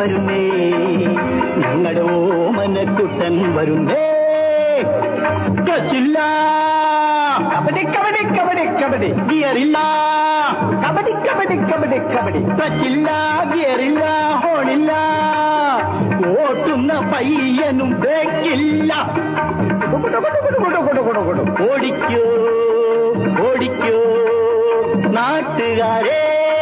വരുന്നേ, ഞങ്ങളുടെ ഓമനക്കുട്ടൻ വരുന്നേ. ടച്ചില്ല, കബഡി കബഡി കബഡി കബഡി, ഗിയറില്ല, കബഡി കബഡി കബഡി കബഡി, ടച്ചില്ല, ഗിയറില്ല, ഹോണില്ല, ഓട്ടുന്ന പയ്യനും ബ്രേക്കില്ല. ഓടിക്കോ ഓടിക്കോ നാട്ടുകാരെ.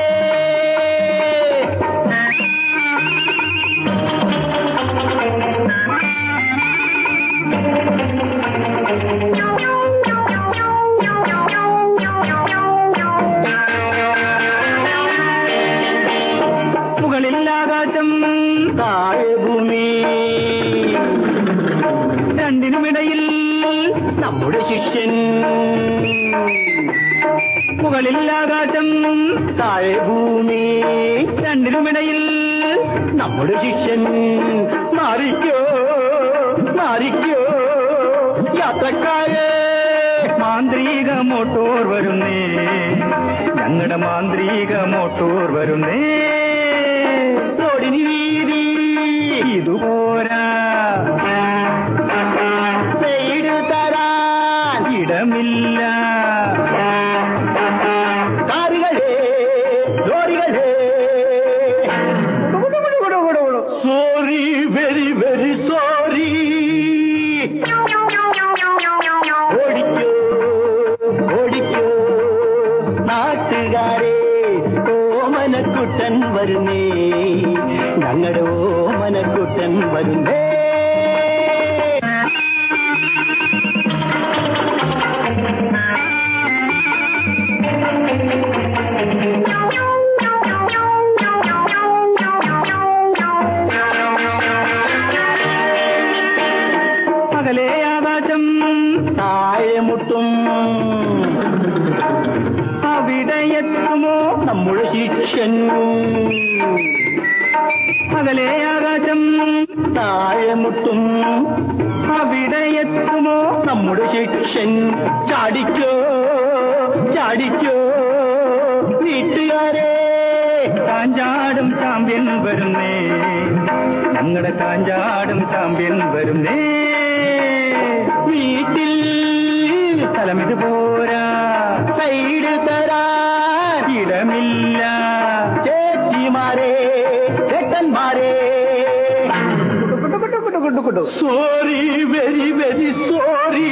മുകളിൽ ആകാശം, താഴെ ഭൂമി, രണ്ടിനുമിടയിൽ നമ്മുടെ ശിഷ്യൻ. മുകളിൽ ആകാശം, താഴെ ഭൂമി, രണ്ടിനുമിടയിൽ നമ്മുടെ ശിഷ്യൻ. മാറിക്കോ മാറിക്കോ യാത്രക്കാരെ. മാന്ത്രിക മോട്ടോർ വരുന്നേ, ഞങ്ങളുടെ മാന്ത്രിക മോട്ടോർ വരുന്നേ. റോഡിന് വീതി ഇതുപോരാ, സൈഡ് തരാൻ ഇടമില്ല. കാറുകളെ ലോറികളെ, സോറി വെരി വെരി സോറി. ഓടിക്കോ ഓടിക്കോ നാട്ടുകാരെ, ഓമനക്കുട്ടൻ വരുന്നേ, ഞങ്ങളുടെ ഓമനക്കുട്ടൻ വരുന്നേ. പകലേ ആകാശം, താഴെ മുട്ടും, അവിടെ എത്തുമോ നമ്മുടെ ശിഷ്യൻ. പകലേ ആകാശം, താഴെ മുട്ടും, അവിടെ എത്തുമോ നമ്മുടെ ശിഷ്യൻ. ചാടിക്കോ ചാടിക്കോ വീട്ടുകാരെ, കാഞ്ചാടും ചാമ്പ്യൻ വരുന്നേ, ഞങ്ങളുടെ കാഞ്ചാടും ചാമ്പ്യൻ വരുന്നേ. വീട്ടിൽ സ്ഥലമിത് പോരാ, സൈഡ് തരാൻ ഇടമില്ല. ചേച്ചിമാരെ ചേട്ടന്മാരെ, സോറി വെരി വെരി സോറി.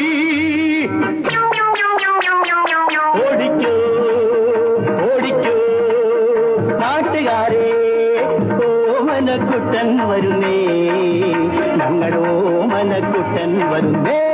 ഓടിക്കോ ഓടിക്കോ നാട്ടുകാരെ, ഓമനക്കുട്ടൻ വരുന്നേ, ഞങ്ങളുടെ ഓമനക്കുട്ടൻ വരുന്നേ.